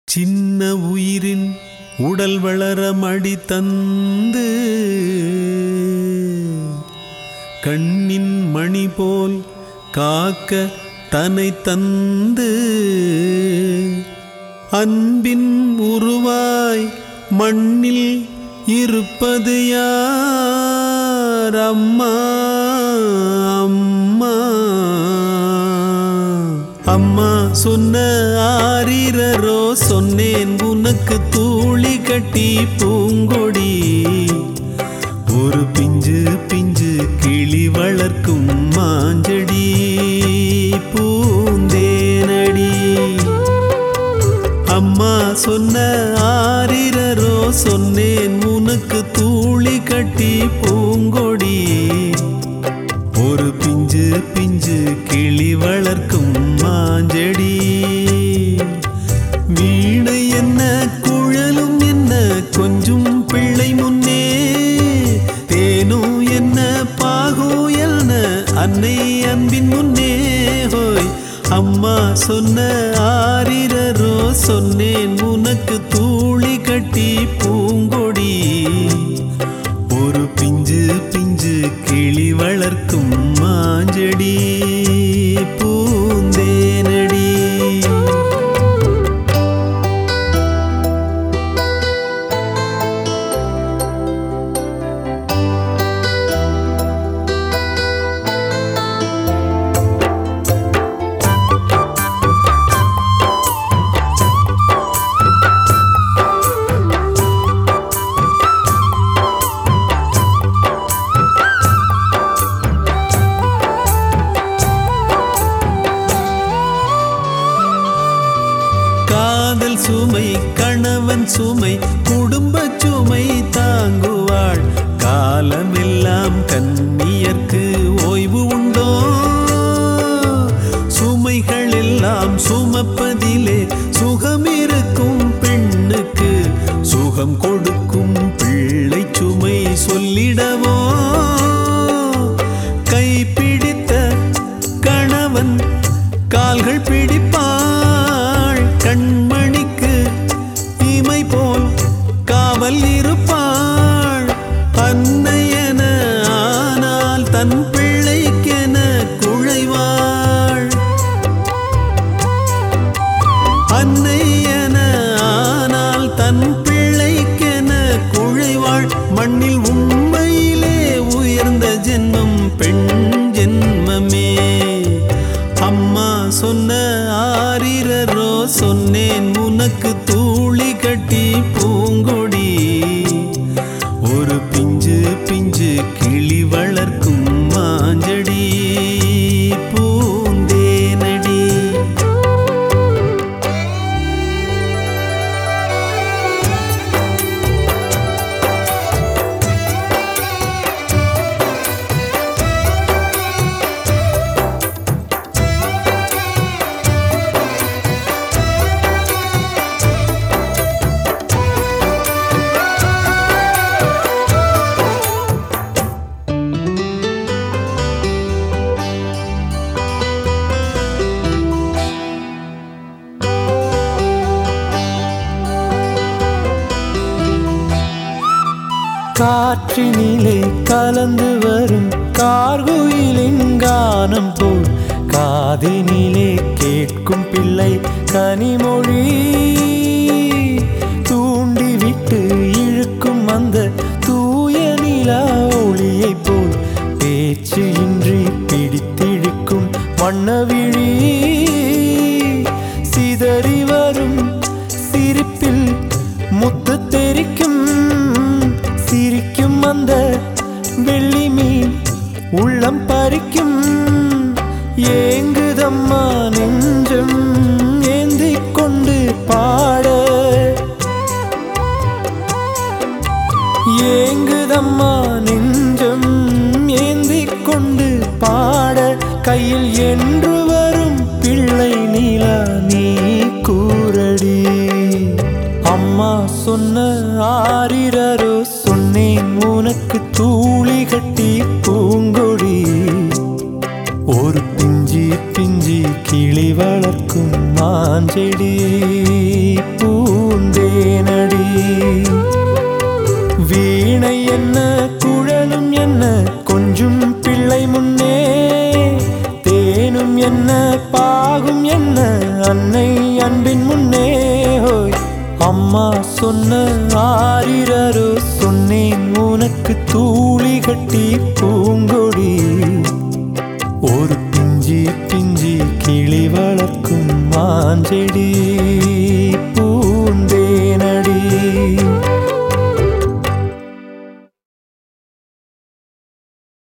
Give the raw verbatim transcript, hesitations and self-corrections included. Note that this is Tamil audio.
சின்ன உயிரின் உடல் வளர மடி தந்து கண்ணின் மணி போல் காக்க தனை தந்து அன்பின் உருவாய் மண்ணில் இருப்பது யார்? அம்மா அம்மா அம்மா சொன்ன ஆரிரரோ சொன்னேன் உனக்கு தூளி கட்டி பூங்கொடி ஒரு பிஞ்சு பிஞ்சு கிளி வளர்க்கும் மாஞ்செடி பூந்தேனடி. அம்மா சொன்ன ஆரிரரோ சொன்னேன் உனக்கு தூளி கட்டி பூங்கொடி ஒரு பிஞ்சு பிஞ்சு கிளி வளர்க்கும் மாஞ்செடி. வீணை என்ன குழலும் என்ன கொஞ்சம் பிள்ளை முன்னே தேனும் என்ன பாகோ என்ன அன்னை அன்பின் முன்னே ஹோய். அம்மா சொன்ன ஆரிரரோ சொன்னேன் உனக்கு தூளி கட்டி பூங்கொடி ஒரு பிஞ்சு பிஞ்சு கிளி வளர்க்கும் மாஞ்செடி பூந்தேனடி. காதல் சுமை கணவன் சுமை குடும்ப சுமை தாங்குவாள் காலமெல்லாம் கன்னியர்க்கு ஓய்வு உண்டோ? சுமைகள் எல்லாம் சுமப்பதிலே சுகமிருக்கும் பெண்ணுக்கு சுகம் கொடுக்கும் பிள்ளை சுமை சொல்லிடவோ? கைப்பிடித்த கணவன் கால்கள் பிடிப்பாள் கண்மணிக்கு இமை போல் காவல் இருப்பாள். அன்னையென ஆனால் தன் பிள்ளைக்கென குழைவாள். அன்னையென ஆனால் தன் பிள்ளைக்கென குழைவாள். மண்ணில் உண்மையிலே உயர்ந்த ஜென்மம் பெண் ஜென்மமே. அம்மா சொன்ன ஆரிரரோ சொன்னேன் உனக்கு தூளி கட்டி பூங்கொடி ஒரு பிஞ்சு பிஞ்சு கிளி வளர்க்கும் மாஞ்செடி பூந்தேனடி. காற்றினிலே கலந்து வரும் கார்குயிலின் கானம் போல் காதினிலே கேட்கும் பிள்ளை கனிமொழி தூண்டிவிட்டு இழுக்கும் அந்த தூய நிலா ஒளியை போல் பேச்சு இன்றி பிடித்திழுக்கும் வண்ணவிழி சிதறி வரும் சிரிப்பில் முத்து தெரிக்கும் சிரிக்கும் அந்த வெள்ளி மீன் உள்ளம் பறிக்கும். ஏங்குதம்மா நெஞ்சம் ஏந்தி கொண்டு பாட ஏங்குதம்மா நெஞ்சம் ஏந்தி கொண்டு பாட கையில் என்று வரும் பிள்ளை நீலா நீ கூரடி. அம்மா சொன்ன ஆரிரரோ சொன்னேன் உனக்கு தூளி கட்டி பூங்கொடி ஒரு பிஞ்சி பிஞ்சி கிளி வளர்க்கும் மாஞ்செடி பூ என்ன பாகும் என்ன அன்னை அன்பின் முன்னே ஹோய் அம்மா சொன்ன ஆரிரரோ சொன்னேன் உனக்கு தூளி கட்டி பூங்கொடி ஒரு பிஞ்சி பிஞ்சி கிளி வளர்க்கும் மாஞ்செடி